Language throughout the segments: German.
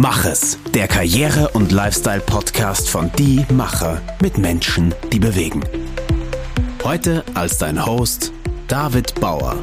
Mach es, der Karriere- und Lifestyle-Podcast von Die Macher mit Menschen, die bewegen. Heute als dein Host David Bauer.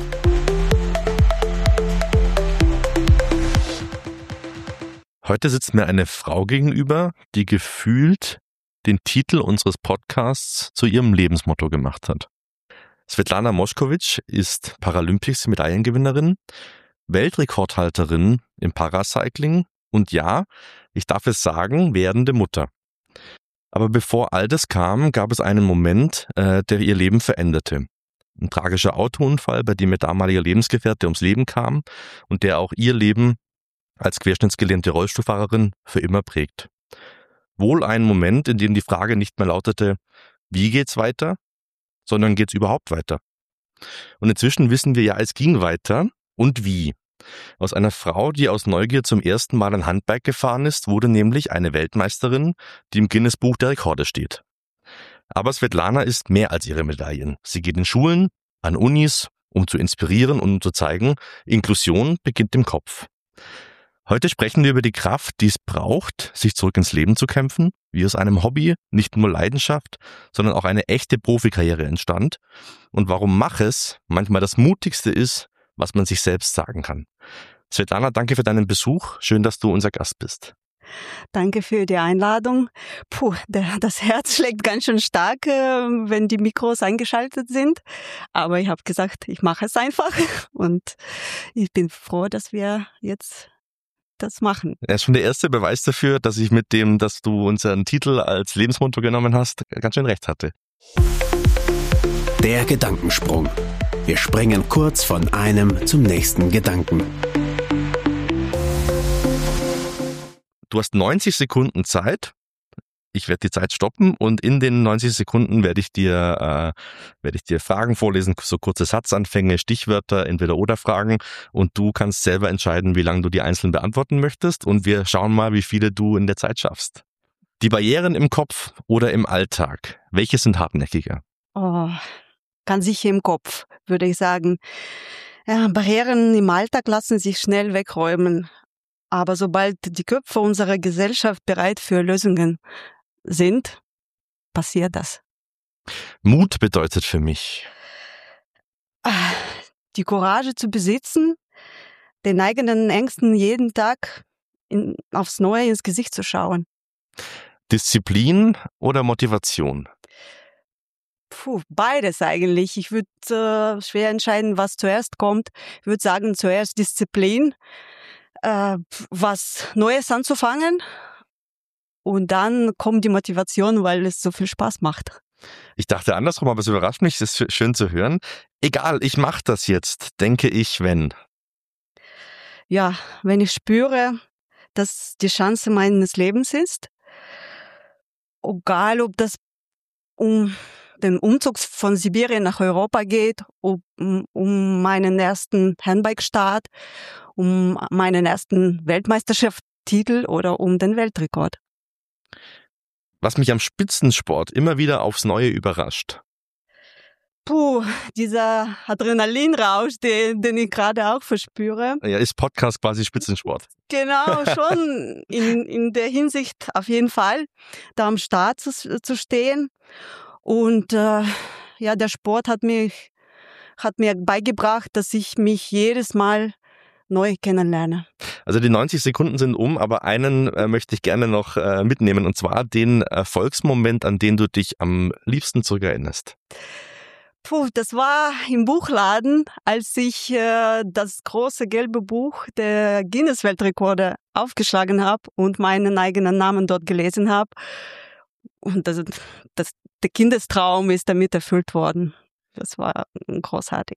Heute sitzt mir eine Frau gegenüber, die gefühlt den Titel unseres Podcasts zu ihrem Lebensmotto gemacht hat. Svetlana Moskowitsch ist Paralympics-Medaillengewinnerin, Weltrekordhalterin im Paracycling und ja, ich darf es sagen, werdende Mutter. Aber bevor all das kam, gab es einen Moment, der ihr Leben veränderte. Ein tragischer Autounfall, bei dem ihr damaliger Lebensgefährte ums Leben kam und der auch ihr Leben als querschnittsgelähmte Rollstuhlfahrerin für immer prägt. Wohl ein Moment, in dem die Frage nicht mehr lautete, wie geht's weiter, sondern geht's überhaupt weiter? Und inzwischen wissen wir ja, es ging weiter und wie. Aus einer Frau, die aus Neugier zum ersten Mal ein Handbike gefahren ist, wurde nämlich eine Weltmeisterin, die im Guinness-Buch der Rekorde steht. Aber Svetlana ist mehr als ihre Medaillen. Sie geht in Schulen, an Unis, um zu inspirieren und um zu zeigen, Inklusion beginnt im Kopf. Heute sprechen wir über die Kraft, die es braucht, sich zurück ins Leben zu kämpfen, wie aus einem Hobby nicht nur Leidenschaft, sondern auch eine echte Profikarriere entstand und warum Mach es manchmal das Mutigste ist, was man sich selbst sagen kann. Svetlana, danke für deinen Besuch. Schön, dass du unser Gast bist. Danke für die Einladung. Das Herz schlägt ganz schön stark, wenn die Mikros eingeschaltet sind. Aber ich habe gesagt, ich mache es einfach. Und ich bin froh, dass wir jetzt das machen. Er ist schon der erste Beweis dafür, dass ich mit dem, dass du unseren Titel als Lebensmotto genommen hast, ganz schön recht hatte. Der Gedankensprung. Wir springen kurz von einem zum nächsten Gedanken. Du hast 90 Sekunden Zeit. Ich werde die Zeit stoppen und in den 90 Sekunden werde ich dir Fragen vorlesen, so kurze Satzanfänge, Stichwörter, Entweder-oder-Fragen und du kannst selber entscheiden, wie lange du die einzeln beantworten möchtest und wir schauen mal, wie viele du in der Zeit schaffst. Die Barrieren im Kopf oder im Alltag, welche sind hartnäckiger? Ganz sicher im Kopf, würde ich sagen. Ja, Barrieren im Alltag lassen sich schnell wegräumen. Aber sobald die Köpfe unserer Gesellschaft bereit für Lösungen sind, passiert das. Mut bedeutet für mich, die Courage zu besitzen, den eigenen Ängsten jeden Tag aufs Neue ins Gesicht zu schauen. Disziplin oder Motivation? Beides eigentlich. Ich würde schwer entscheiden, was zuerst kommt. Ich würde sagen, zuerst Disziplin, was Neues anzufangen. Und dann kommt die Motivation, weil es so viel Spaß macht. Ich dachte andersrum, aber es überrascht mich, es ist schön zu hören. Egal, ich mache das jetzt, denke ich, wenn. Ja, wenn ich spüre, dass die Chance meines Lebens ist, egal ob das um den Umzug von Sibirien nach Europa geht, um meinen ersten Handbike-Start, um meinen ersten Weltmeisterschaftstitel oder um den Weltrekord. Was mich am Spitzensport immer wieder aufs Neue überrascht. Dieser Adrenalinrausch, den ich gerade auch verspüre. Ja, ist Podcast quasi Spitzensport? Genau, schon in der Hinsicht auf jeden Fall, da am Start zu stehen. Und der Sport hat mir beigebracht, dass ich mich jedes Mal neu kennenlerne. Also die 90 Sekunden sind um, aber einen möchte ich gerne noch mitnehmen, und zwar den Erfolgsmoment, an den du dich am liebsten zurückerinnerst. Das war im Buchladen, als ich das große gelbe Buch der Guinness-Weltrekorde aufgeschlagen habe und meinen eigenen Namen dort gelesen habe. Und der Kindestraum ist damit erfüllt worden. Das war großartig.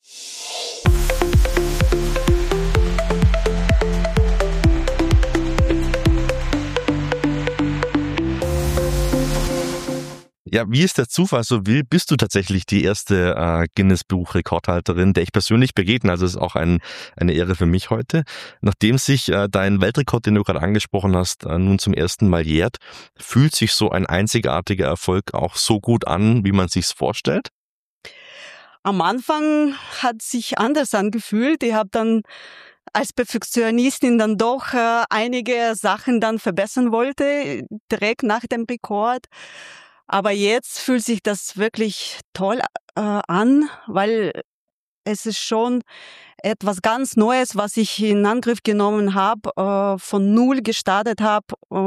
Ja, wie es der Zufall so will, bist du tatsächlich die erste Guinness-Buch-Rekordhalterin, der ich persönlich begegne. Also es ist auch eine Ehre für mich heute. Nachdem sich dein Weltrekord, den du gerade angesprochen hast, nun zum ersten Mal jährt, fühlt sich so ein einzigartiger Erfolg auch so gut an, wie man sich's vorstellt? Am Anfang hat sich anders angefühlt. Ich habe dann als Perfektionistin dann doch einige Sachen dann verbessern wollte, direkt nach dem Rekord. Aber jetzt fühlt sich das wirklich toll an, weil es ist schon etwas ganz Neues, was ich in Angriff genommen habe, von null gestartet habe,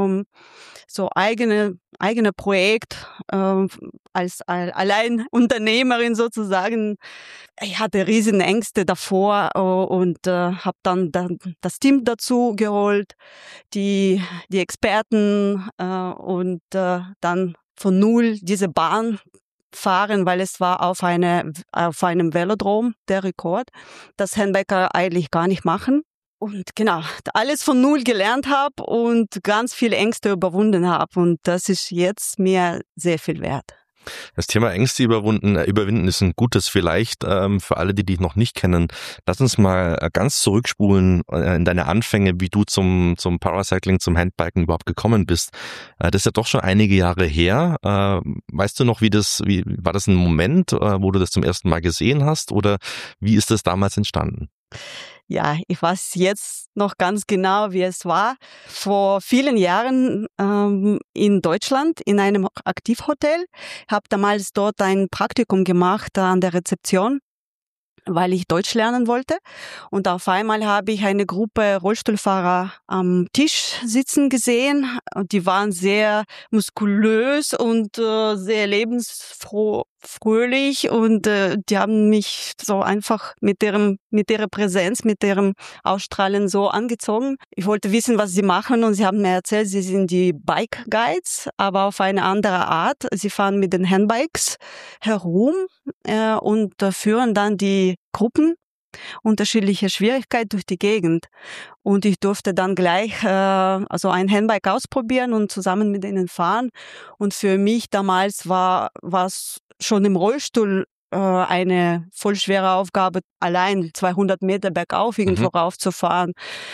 so eigene Projekt als Alleinunternehmerin sozusagen. Ich hatte riesen Ängste davor und habe dann das Team dazu geholt, die Experten und dann von null diese Bahn fahren, weil es war auf einem Velodrom der Rekord, das Handbiker eigentlich gar nicht machen. Und genau, alles von null gelernt habe und ganz viele Ängste überwunden habe. Und das ist jetzt mir sehr viel wert. Das Thema Ängste überwinden ist ein gutes vielleicht für alle, die dich noch nicht kennen. Lass uns mal ganz zurückspulen in deine Anfänge, wie du zum Paracycling, zum Handbiken überhaupt gekommen bist. Das ist ja doch schon einige Jahre her. Weißt du noch, war das ein Moment, wo du das zum ersten Mal gesehen hast, oder wie ist das damals entstanden? Ja, ich weiß jetzt noch ganz genau, wie es war. Vor vielen Jahren in Deutschland in einem Aktivhotel. Ich habe damals dort ein Praktikum gemacht an der Rezeption, weil ich Deutsch lernen wollte. Und auf einmal habe ich eine Gruppe Rollstuhlfahrer am Tisch sitzen gesehen. Und die waren sehr muskulös und sehr lebensfröhlich. Und die haben mich so einfach mit ihrer Präsenz, mit ihrem Ausstrahlen so angezogen. Ich wollte wissen, was sie machen. Und sie haben mir erzählt, sie sind die Bike Guides, aber auf eine andere Art. Sie fahren mit den Handbikes herum und führen dann die Gruppen unterschiedlicher Schwierigkeit durch die Gegend. Und ich durfte dann gleich also ein Handbike ausprobieren und zusammen mit ihnen fahren. Und für mich damals war es schon im Rollstuhl eine voll schwere Aufgabe, allein 200 Meter bergauf irgendwo raufzufahren.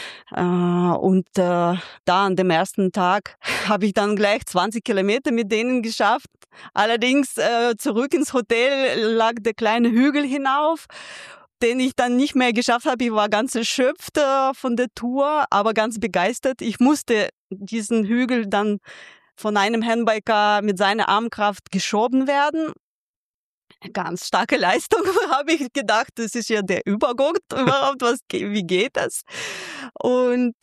Und da an dem ersten Tag habe ich dann gleich 20 Kilometer mit denen geschafft. Allerdings zurück ins Hotel lag der kleine Hügel hinauf, den ich dann nicht mehr geschafft habe. Ich war ganz erschöpft von der Tour, aber ganz begeistert. Ich musste diesen Hügel dann von einem Handbiker mit seiner Armkraft geschoben werden. Ganz starke Leistung, habe ich gedacht. Das ist ja der Übergott überhaupt. Wie geht das? Und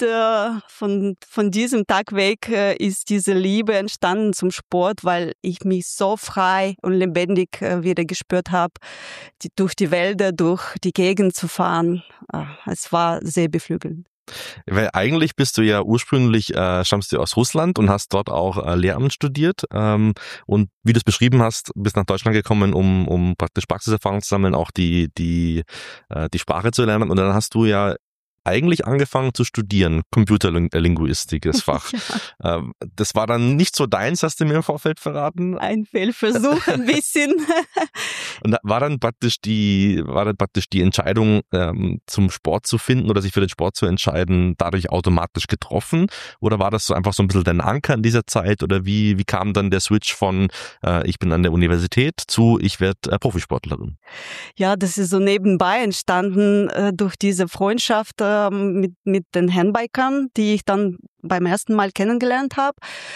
von diesem Tag weg ist diese Liebe entstanden zum Sport, weil ich mich so frei und lebendig wieder gespürt habe, durch die Wälder, durch die Gegend zu fahren. Es war sehr beflügelnd. Weil eigentlich bist du ja ursprünglich, stammst du aus Russland und hast dort auch Lehramt studiert und wie du es beschrieben hast, bist nach Deutschland gekommen, um praktisch Praxiserfahrung zu sammeln, auch die Sprache zu lernen, und dann hast du ja eigentlich angefangen zu studieren, Computerlinguistik, das Fach. Ja. Das war dann nicht so deins, hast du mir im Vorfeld verraten? Ein Fehlversuch, ein bisschen. Und war dann praktisch die Entscheidung, zum Sport zu finden oder sich für den Sport zu entscheiden, dadurch automatisch getroffen? Oder war das so einfach so ein bisschen dein Anker in dieser Zeit? Oder wie kam dann der Switch von ich bin an der Universität zu ich werde Profisportlerin? Ja, das ist so nebenbei entstanden durch diese Freundschaft mit den Handbikern, die ich dann beim ersten Mal kennengelernt habe.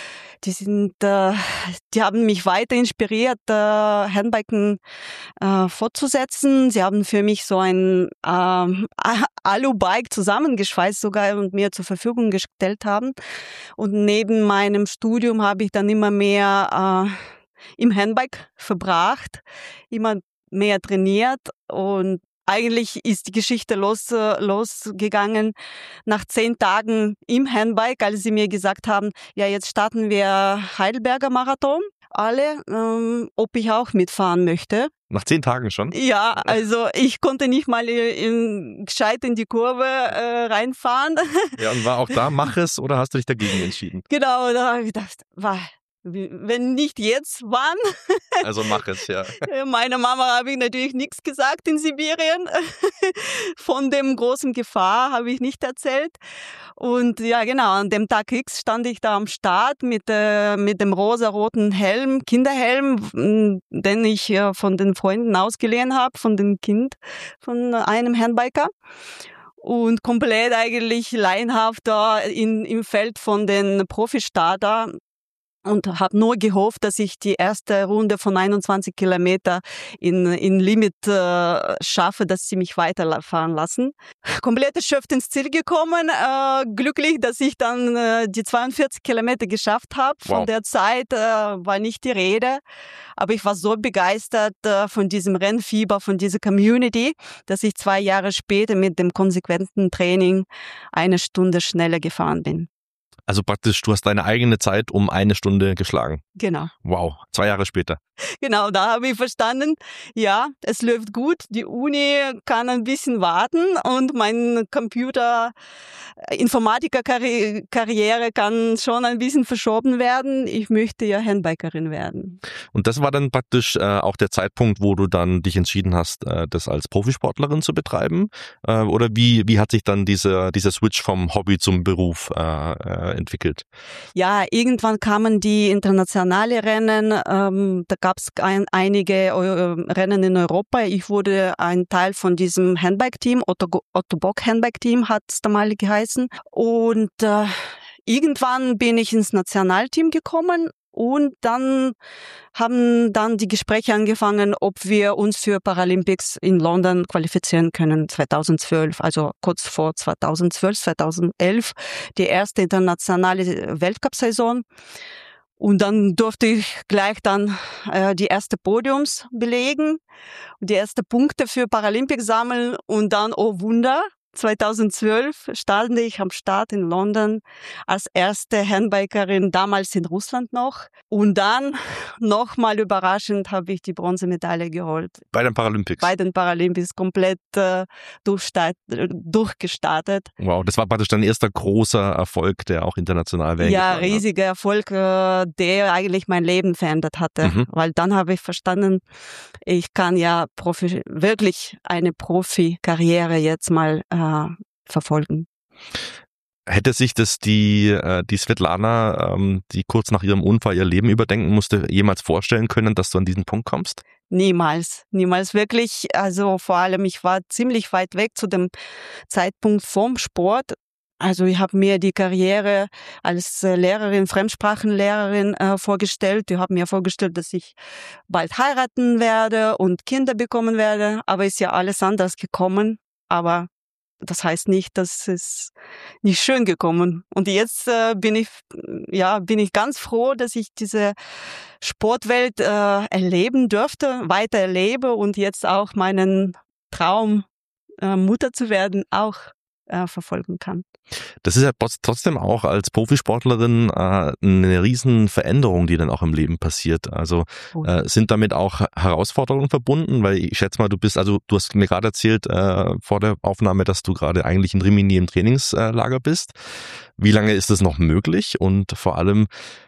Die haben mich weiter inspiriert, Handbiken fortzusetzen. Sie haben für mich so ein Alu-Bike zusammengeschweißt sogar und mir zur Verfügung gestellt haben. Und neben meinem Studium habe ich dann immer mehr im Handbike verbracht, immer mehr trainiert, und eigentlich ist die Geschichte losgegangen nach 10 Tagen im Handbike, als sie mir gesagt haben, ja, jetzt starten wir Heidelberger Marathon, alle, ob ich auch mitfahren möchte. Nach 10 Tagen schon? Ja, also ich konnte nicht mal gescheit in die Kurve reinfahren. Ja, und war auch da, mach es, oder hast du dich dagegen entschieden? Genau, da habe ich gedacht, wenn nicht jetzt, wann? Also mach es, ja. Meiner Mama habe ich natürlich nichts gesagt in Sibirien. Von dem großen Gefahr habe ich nicht erzählt. Und ja, genau, an dem Tag X stand ich da am Start mit dem rosa-roten Helm, Kinderhelm, den ich von den Freunden ausgeliehen habe, von einem Handbiker. und komplett eigentlich laienhaft da im Feld von den Profistarter. Und habe nur gehofft, dass ich die erste Runde von 21 Kilometer in Limit schaffe, dass sie mich weiterfahren lassen. Komplett erschöpft ins Ziel gekommen. Glücklich, dass ich dann die 42 Kilometer geschafft habe. Wow. Von der Zeit war nicht die Rede. Aber ich war so begeistert von diesem Rennfieber, von dieser Community, dass ich 2 Jahre später mit dem konsequenten Training 1 Stunde schneller gefahren bin. Also praktisch, du hast deine eigene Zeit um 1 Stunde geschlagen. Genau. Wow, 2 Jahre später. Genau, da habe ich verstanden, ja, es läuft gut, die Uni kann ein bisschen warten und mein Informatiker-Karriere kann schon ein bisschen verschoben werden. Ich möchte ja Handbikerin werden. Und das war dann praktisch auch der Zeitpunkt, wo du dann dich entschieden hast, das als Profisportlerin zu betreiben? Oder wie hat sich dann dieser Switch vom Hobby zum Beruf entwickelt? Ja, irgendwann kamen die internationalen Rennen, da gab es einige Rennen in Europa. Ich wurde ein Teil von diesem Handbike-Team, Otto Bock Handbike-Team hat es damals geheißen. Und irgendwann bin ich ins Nationalteam gekommen. Und dann haben die Gespräche angefangen, ob wir uns für Paralympics in London qualifizieren können 2012, also kurz vor 2012, 2011, die erste internationale Weltcup-Saison. Und dann durfte ich gleich dann die erste Podiums belegen, die ersten Punkte für Paralympics sammeln und dann, oh Wunder, 2012 stand ich am Start in London als erste Handbikerin, damals in Russland noch. Und dann, nochmal überraschend, habe ich die Bronzemedaille geholt. Bei den Paralympics? Bei den Paralympics komplett durchgestartet. Wow, das war praktisch dein erster großer Erfolg, der auch international wäre. Ja, riesiger Erfolg, der eigentlich mein Leben verändert hatte. Weil dann habe ich verstanden, ich kann ja wirklich eine Profikarriere jetzt mal verfolgen. Hätte sich das die Svetlana, die kurz nach ihrem Unfall ihr Leben überdenken musste, jemals vorstellen können, dass du an diesen Punkt kommst? Niemals wirklich. Also vor allem, ich war ziemlich weit weg zu dem Zeitpunkt vom Sport. Also ich habe mir die Karriere als Lehrerin, Fremdsprachenlehrerin vorgestellt. Ich habe mir vorgestellt, dass ich bald heiraten werde und Kinder bekommen werde. Aber ist ja alles anders gekommen. Aber das heißt nicht, dass es nicht schön gekommen. Und jetzt bin ich ganz froh, dass ich diese Sportwelt erleben durfte, weiter erlebe und jetzt auch meinen Traum, Mutter zu werden, auch verfolgen kann. Das ist ja trotzdem auch als Profisportlerin eine riesen Veränderung, die dann auch im Leben passiert. Also sind damit auch Herausforderungen verbunden? Weil ich schätze mal, du hast mir gerade erzählt vor der Aufnahme, dass du gerade eigentlich in Rimini im Trainingslager bist. Wie lange ist das noch möglich? Und vor allem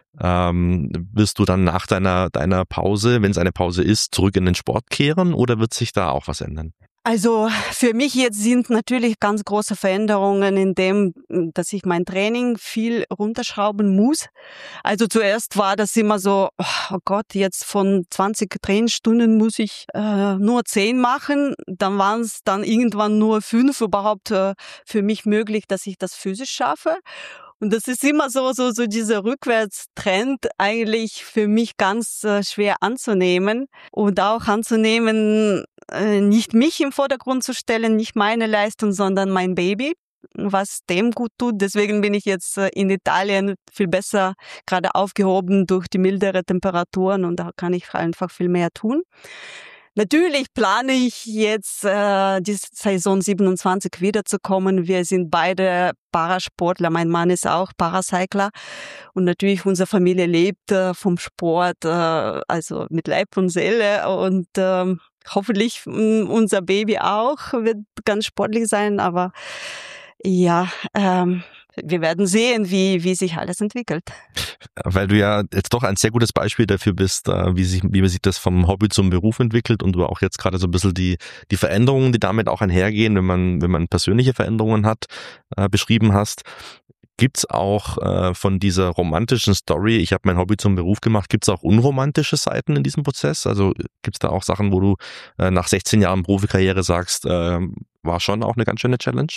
wirst du dann nach deiner Pause, wenn es eine Pause ist, zurück in den Sport kehren oder wird sich da auch was ändern? Also für mich jetzt sind natürlich ganz große Veränderungen in dem, dass ich mein Training viel runterschrauben muss. Also zuerst war das immer so, oh Gott, jetzt von 20 Trainingsstunden muss ich nur 10 machen. Dann waren es dann irgendwann nur 5 überhaupt für mich möglich, dass ich das physisch schaffe. Und das ist immer so dieser Rückwärtstrend eigentlich für mich ganz schwer anzunehmen und auch anzunehmen, nicht mich im Vordergrund zu stellen, nicht meine Leistung, sondern mein Baby, was dem gut tut. Deswegen bin ich jetzt in Italien viel besser gerade aufgehoben durch die mildere Temperaturen und da kann ich einfach viel mehr tun. Natürlich plane ich jetzt, die Saison 27 wiederzukommen. Wir sind beide Parasportler. Mein Mann ist auch Paracycler. Und natürlich unsere Familie lebt vom Sport, also mit Leib und Seele. Und hoffentlich unser Baby auch wird ganz sportlich sein. Aber ja, wir werden sehen, wie sich alles entwickelt. Weil du ja jetzt doch ein sehr gutes Beispiel dafür bist, wie man sich das vom Hobby zum Beruf entwickelt und du auch jetzt gerade so ein bisschen die Veränderungen, die damit auch einhergehen, wenn man persönliche Veränderungen hat, beschrieben hast. Gibt's auch von dieser romantischen Story, ich habe mein Hobby zum Beruf gemacht, gibt's auch unromantische Seiten in diesem Prozess? Also gibt's da auch Sachen, wo du nach 16 Jahren Profikarriere sagst, war schon auch eine ganz schöne Challenge?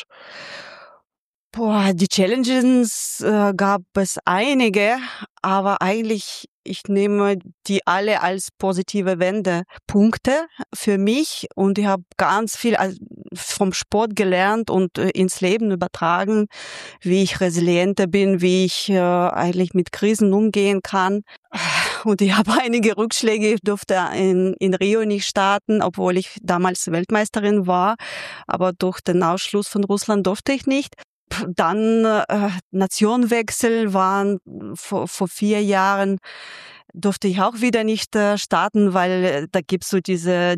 Boah, die Challenges gab es einige, aber eigentlich, ich nehme die alle als positive Wendepunkte für mich und ich habe ganz viel vom Sport gelernt und ins Leben übertragen, wie ich resilienter bin, wie ich eigentlich mit Krisen umgehen kann. Und ich habe einige Rückschläge, ich durfte in Rio nicht starten, obwohl ich damals Weltmeisterin war, aber durch den Ausschluss von Russland durfte ich nicht. Dann Nationenwechsel waren vor 4 Jahren, durfte ich auch wieder nicht starten, weil da gibt's so diese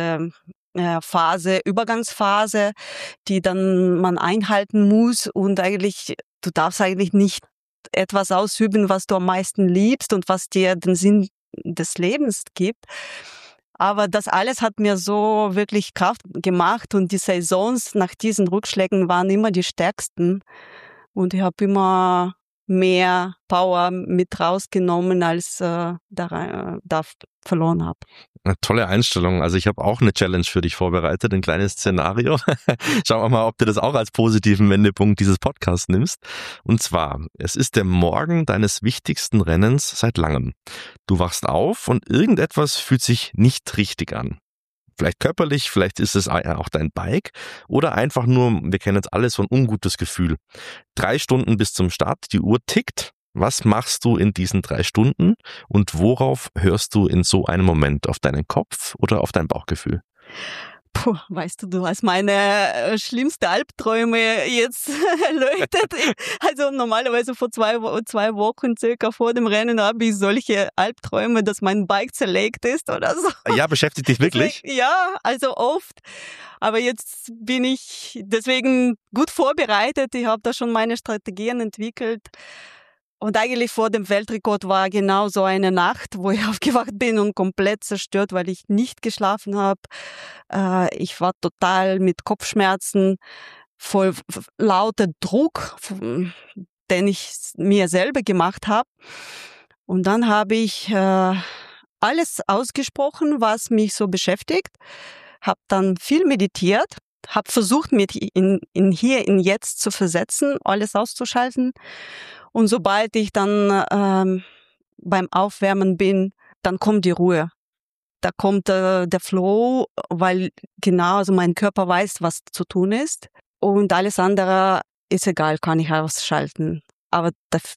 Phase, Übergangsphase, die dann man einhalten muss und eigentlich, du darfst eigentlich nicht etwas ausüben, was du am meisten liebst und was dir den Sinn des Lebens gibt. Aber das alles hat mir so wirklich Kraft gemacht und die Saisons nach diesen Rückschlägen waren immer die stärksten. Und ich habe immer mehr Power mit rausgenommen, als da verloren habe. Eine tolle Einstellung. Also ich habe auch eine Challenge für dich vorbereitet, ein kleines Szenario. Schauen wir mal, ob du das auch als positiven Wendepunkt dieses Podcasts nimmst. Und zwar, es ist der Morgen deines wichtigsten Rennens seit langem. Du wachst auf und irgendetwas fühlt sich nicht richtig an. Vielleicht körperlich, vielleicht ist es auch dein Bike oder einfach nur, wir kennen jetzt alles, so ein ungutes Gefühl. 3 Stunden bis zum Start, die Uhr tickt. Was machst du in diesen 3 Stunden und worauf hörst du in so einem Moment? Auf deinen Kopf oder auf dein Bauchgefühl? Puh, weißt du, du hast meine schlimmste Albträume jetzt erleuchtet. Also normalerweise vor 2 Wochen circa vor dem Rennen habe ich solche Albträume, dass mein Bike zerlegt ist oder so. Ja, beschäftigt dich wirklich? Ja, also oft. Aber jetzt bin ich deswegen gut vorbereitet. Ich habe da schon meine Strategien entwickelt. Und eigentlich vor dem Weltrekord war genau so eine Nacht, wo ich aufgewacht bin und komplett zerstört, weil ich nicht geschlafen habe. Ich war total mit Kopfschmerzen, voll lauter Druck, den ich mir selber gemacht habe. Und dann habe ich alles ausgesprochen, was mich so beschäftigt, habe dann viel meditiert, habe versucht, mich in hier, in jetzt zu versetzen, alles auszuschalten. Und sobald ich dann beim Aufwärmen bin, dann kommt die Ruhe. Da kommt der Flow, weil genau, also mein Körper weiß, was zu tun ist. Und alles andere ist egal, kann ich ausschalten. Aber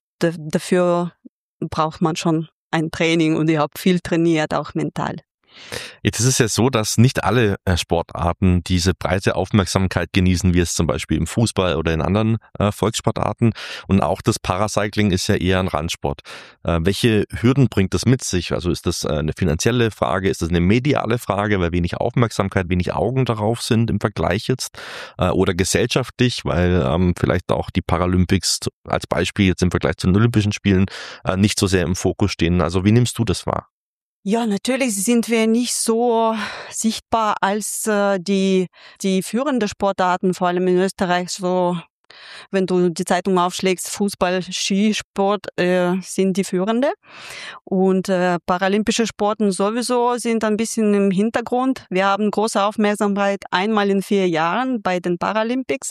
dafür braucht man schon ein Training und ich habe viel trainiert, auch mental. Jetzt ist es ja so, dass nicht alle Sportarten diese breite Aufmerksamkeit genießen, wie es zum Beispiel im Fußball oder in anderen Volkssportarten. Und auch das Paracycling ist ja eher ein Randsport. Welche Hürden bringt das mit sich? Also ist das eine finanzielle Frage? Ist das eine mediale Frage, weil wenig Aufmerksamkeit, wenig Augen darauf sind im Vergleich jetzt? Oder gesellschaftlich, weil vielleicht auch die Paralympics als Beispiel jetzt im Vergleich zu den Olympischen Spielen nicht so sehr im Fokus stehen. Also wie nimmst du das wahr? Ja, natürlich sind wir nicht so sichtbar als die führenden Sportarten, vor allem in Österreich. So, wenn du die Zeitung aufschlägst, Fußball, Skisport sind die führende. Und paralympische Sporten sowieso sind ein bisschen im Hintergrund. Wir haben große Aufmerksamkeit einmal in 4 Jahren bei den Paralympics.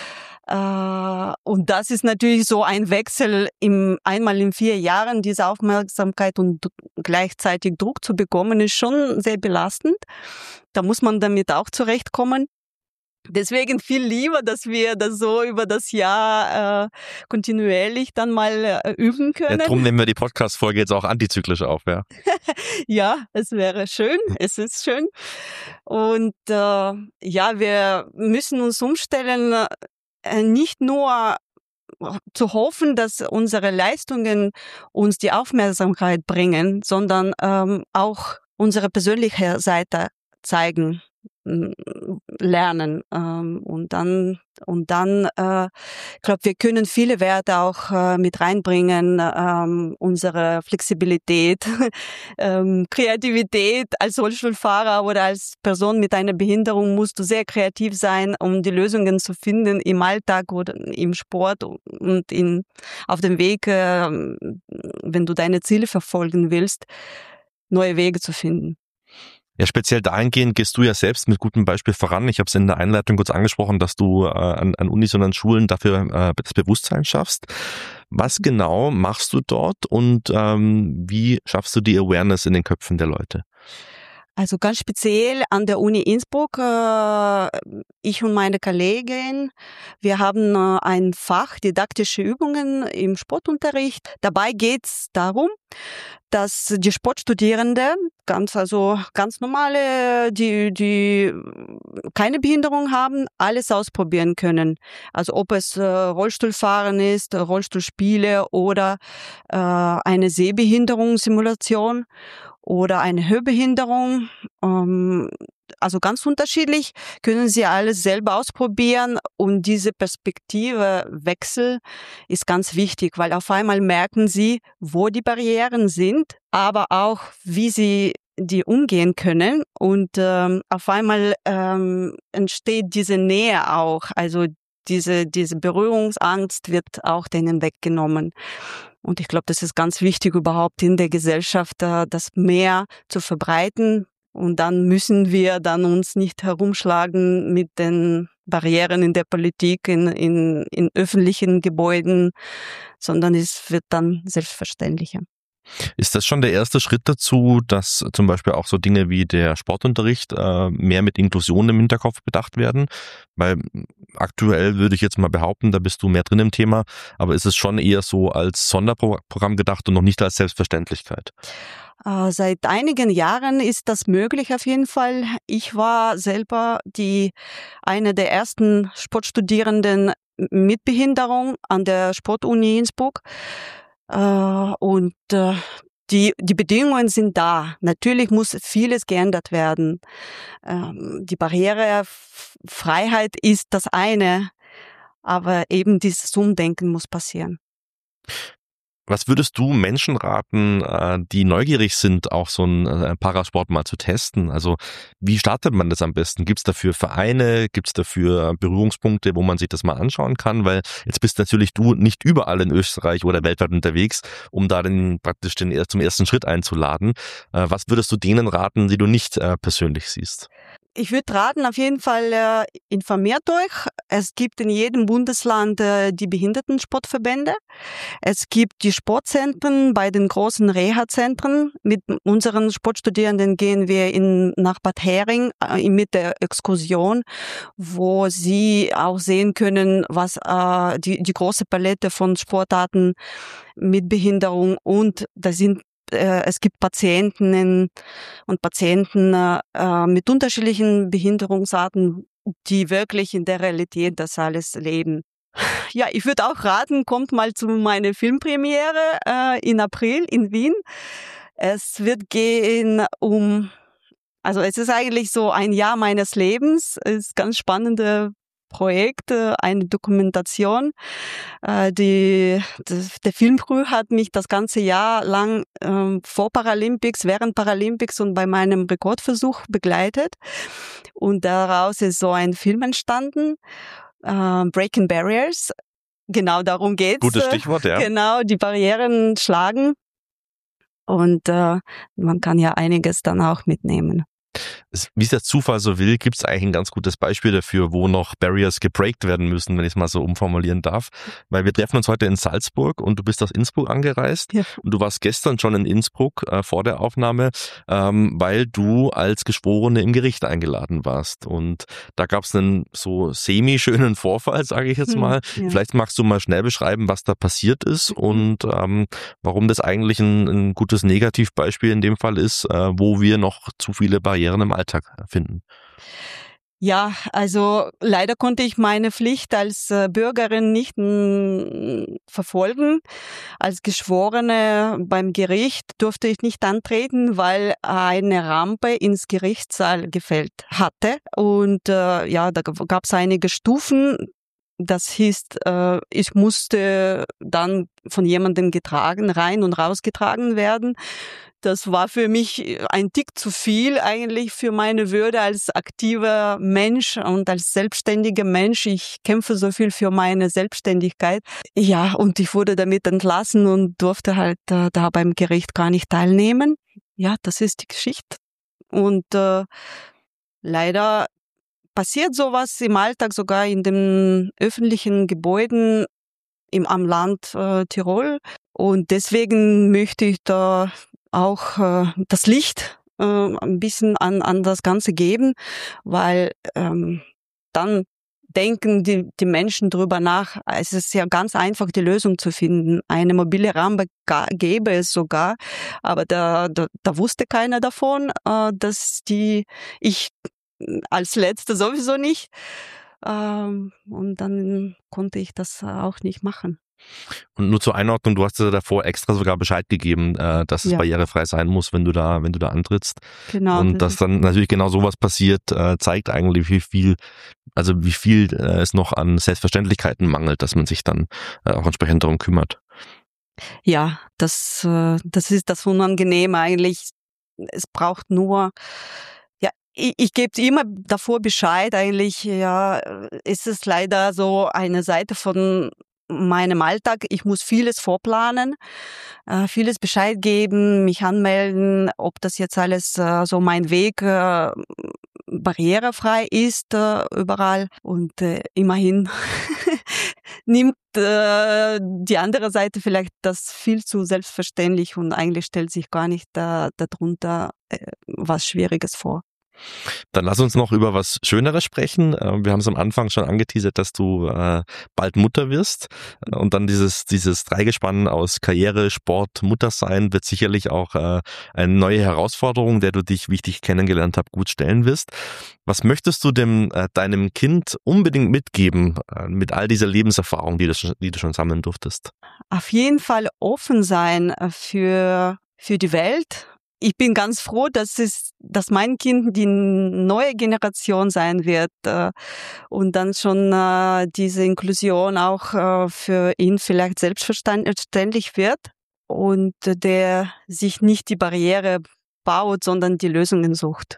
Und das ist natürlich so ein Wechsel einmal in 4 Jahren, diese Aufmerksamkeit und gleichzeitig Druck zu bekommen, ist schon sehr belastend. Da muss man damit auch zurechtkommen. Deswegen viel lieber, dass wir das so über das Jahr kontinuierlich dann mal üben können. Ja, drum nehmen wir die Podcast-Folge jetzt auch antizyklisch auf, ja. Ja, es wäre schön, es ist schön. Und ja, wir müssen uns umstellen, nicht nur zu hoffen, dass unsere Leistungen uns die Aufmerksamkeit bringen, sondern auch unsere persönliche Seite zeigen, lernen. Und dann, ich glaube, wir können viele Werte auch mit reinbringen, unsere Flexibilität, Kreativität. Als Rollstuhlfahrer oder als Person mit einer Behinderung musst du sehr kreativ sein, um die Lösungen zu finden im Alltag oder im Sport und auf dem Weg, wenn du deine Ziele verfolgen willst, neue Wege zu finden. Ja, speziell dahingehend gehst du ja selbst mit gutem Beispiel voran. Ich habe es in der Einleitung kurz angesprochen, dass du an Unis und an Schulen dafür das Bewusstsein schaffst. Was genau machst du dort und wie schaffst du die Awareness in den Köpfen der Leute? Also ganz speziell an der Uni Innsbruck, ich und meine Kollegin, wir haben ein Fach didaktische Übungen im Sportunterricht. Dabei geht es darum, dass die Sportstudierenden ganz normale, die keine Behinderung haben, alles ausprobieren können. Also ob es Rollstuhlfahren ist, Rollstuhlspiele oder eine Sehbehinderungssimulation oder eine Hörbehinderung. Also ganz unterschiedlich können Sie alles selber ausprobieren und diese Perspektivewechsel ist ganz wichtig, weil auf einmal merken Sie, wo die Barrieren sind, aber auch, wie Sie die umgehen können und auf einmal entsteht diese Nähe auch, also diese Berührungsangst wird auch denen weggenommen. Und ich glaube, das ist ganz wichtig überhaupt in der Gesellschaft, das mehr zu verbreiten. Und dann müssen wir dann uns nicht herumschlagen mit den Barrieren in der Politik, in öffentlichen Gebäuden, sondern es wird dann selbstverständlicher. Ist das schon der erste Schritt dazu, dass zum Beispiel auch so Dinge wie der Sportunterricht mehr mit Inklusion im Hinterkopf bedacht werden? Weil aktuell würde ich jetzt mal behaupten, da bist du mehr drin im Thema, aber ist es schon eher so als Sonderprogramm gedacht und noch nicht als Selbstverständlichkeit? Seit einigen Jahren ist das möglich auf jeden Fall. Ich war selber eine der ersten Sportstudierenden mit Behinderung an der Sportuni Innsbruck. Und die Bedingungen sind da. Natürlich muss vieles geändert werden. Die Barrierefreiheit ist das eine, aber eben dieses Umdenken muss passieren. Was würdest du Menschen raten, die neugierig sind, auch so einen Parasport mal zu testen? Also wie startet man das am besten? Gibt es dafür Vereine? Gibt es dafür Berührungspunkte, wo man sich das mal anschauen kann? Weil jetzt bist natürlich du nicht überall in Österreich oder weltweit unterwegs, um da praktisch zum ersten Schritt einzuladen. Was würdest du denen raten, die du nicht persönlich siehst? Ich würde raten, auf jeden Fall informiert euch. Es gibt in jedem Bundesland die Behindertensportverbände. Es gibt die Sportzentren bei den großen Reha-Zentren. Mit unseren Sportstudierenden gehen wir nach Bad Hering mit der Exkursion, wo sie auch sehen können, was die große Palette von Sportarten mit Behinderung und es gibt Patientinnen und Patienten mit unterschiedlichen Behinderungsarten, die wirklich in der Realität das alles leben. Ja, ich würde auch raten, kommt mal zu meiner Filmpremiere in April in Wien. Es wird gehen also es ist eigentlich so ein Jahr meines Lebens. Es ist ganz spannende Projekt, eine Dokumentation. Der Filmcrew hat mich das ganze Jahr lang vor Paralympics, während Paralympics und bei meinem Rekordversuch begleitet. Und daraus ist so ein Film entstanden, Breaking Barriers. Genau darum geht's. Gutes Stichwort, ja. Genau, die Barrieren schlagen. Und man kann ja einiges dann auch mitnehmen. Wie es der Zufall so will, gibt es eigentlich ein ganz gutes Beispiel dafür, wo noch Barriers gebreakt werden müssen, wenn ich es mal so umformulieren darf. Weil wir treffen uns heute in Salzburg und du bist aus Innsbruck angereist. Ja. Und du warst gestern schon in Innsbruck vor der Aufnahme, weil du als Geschworene im Gericht eingeladen warst. Und da gab es einen so semi-schönen Vorfall, sage ich jetzt mal. Ja. Vielleicht magst du mal schnell beschreiben, was da passiert ist und warum das eigentlich ein gutes Negativbeispiel in dem Fall ist, wo wir noch zu viele Barrieren im Alltag finden. Ja, also leider konnte ich meine Pflicht als Bürgerin nicht verfolgen. Als Geschworene beim Gericht durfte ich nicht antreten, weil eine Rampe ins Gerichtssaal gefällt hatte. Und da gab es einige Stufen. Das hieß, ich musste dann von jemandem rein und rausgetragen werden. Das war für mich ein Tick zu viel eigentlich für meine Würde als aktiver Mensch und als selbstständiger Mensch. Ich kämpfe so viel für meine Selbstständigkeit. Ja, und ich wurde damit entlassen und durfte halt da beim Gericht gar nicht teilnehmen. Ja, das ist die Geschichte. Und leider passiert sowas im Alltag, sogar in den öffentlichen Gebäuden am Land Tirol. Und deswegen möchte ich da auch das Licht ein bisschen an das Ganze geben, weil dann denken die Menschen drüber nach. Es ist ja ganz einfach, die Lösung zu finden. Eine mobile Rampe gäbe es sogar, aber da wusste keiner davon, dass ich als Letzte sowieso nicht. Und dann konnte ich das auch nicht machen. Und nur zur Einordnung, du hast ja davor extra sogar Bescheid gegeben, dass es barrierefrei sein muss, wenn du da antrittst. Genau. Und dass dann natürlich genau sowas passiert, zeigt eigentlich, wie viel es noch an Selbstverständlichkeiten mangelt, dass man sich dann auch entsprechend darum kümmert. Ja, das ist das Unangenehme eigentlich. Es braucht nur, ja, ich gebe immer davor Bescheid eigentlich, ja, ist es leider so eine Seite von meinem Alltag. Ich muss vieles vorplanen, vieles Bescheid geben, mich anmelden, ob das jetzt alles so mein Weg barrierefrei ist überall. Und immerhin nimmt die andere Seite vielleicht das viel zu selbstverständlich und eigentlich stellt sich gar nicht darunter was Schwieriges vor. Dann lass uns noch über was Schöneres sprechen. Wir haben es am Anfang schon angeteasert, dass du bald Mutter wirst. Und dann dieses Dreigespann aus Karriere, Sport, Muttersein wird sicherlich auch eine neue Herausforderung, der du dich, wie ich dich kennengelernt habe, gut stellen wirst. Was möchtest du deinem Kind unbedingt mitgeben mit all dieser Lebenserfahrung, die du schon sammeln durftest? Auf jeden Fall offen sein für die Welt. Ich bin ganz froh, dass mein Kind die neue Generation sein wird und dann schon diese Inklusion auch für ihn vielleicht selbstverständlich wird und der sich nicht die Barriere baut, sondern die Lösungen sucht.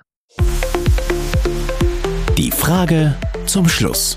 Die Frage zum Schluss.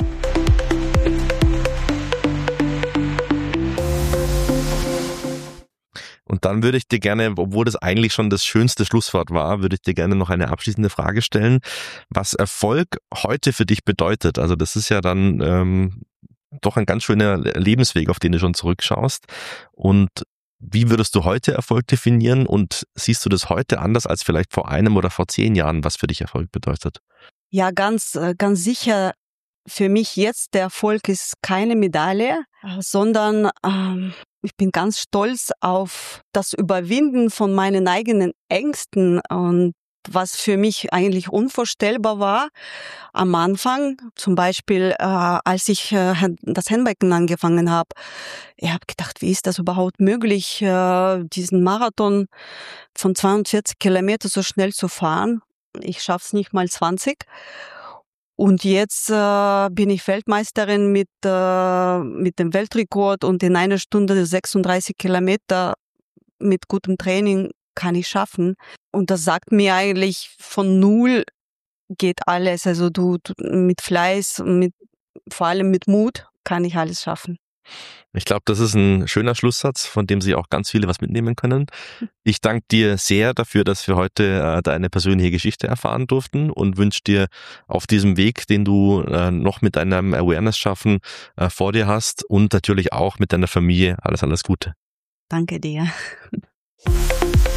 Und dann würde ich dir gerne, obwohl das eigentlich schon das schönste Schlusswort war, würde ich dir gerne noch eine abschließende Frage stellen, was Erfolg heute für dich bedeutet. Also das ist ja dann doch ein ganz schöner Lebensweg, auf den du schon zurückschaust. Und wie würdest du heute Erfolg definieren und siehst du das heute anders als vielleicht vor 1 oder vor 10 Jahren, was für dich Erfolg bedeutet? Ja, ganz sicher. Für mich jetzt der Erfolg ist keine Medaille, sondern ich bin ganz stolz auf das Überwinden von meinen eigenen Ängsten und was für mich eigentlich unvorstellbar war am Anfang. Zum Beispiel, als ich das Handbiken angefangen habe. Ich habe gedacht, wie ist das überhaupt möglich, diesen Marathon von 42 Kilometern so schnell zu fahren? Ich schaff's nicht mal 20. Und jetzt bin ich Weltmeisterin mit dem Weltrekord und in 1 Stunde 36 Kilometer mit gutem Training kann ich schaffen. Und das sagt mir eigentlich, von 0 geht alles. Also du mit Fleiß und vor allem mit Mut kann ich alles schaffen. Ich glaube, das ist ein schöner Schlusssatz, von dem Sie auch ganz viele was mitnehmen können. Ich danke dir sehr dafür, dass wir heute deine persönliche Geschichte erfahren durften und wünsche dir auf diesem Weg, den du noch mit deinem Awareness-Schaffen vor dir hast und natürlich auch mit deiner Familie alles Gute. Danke dir.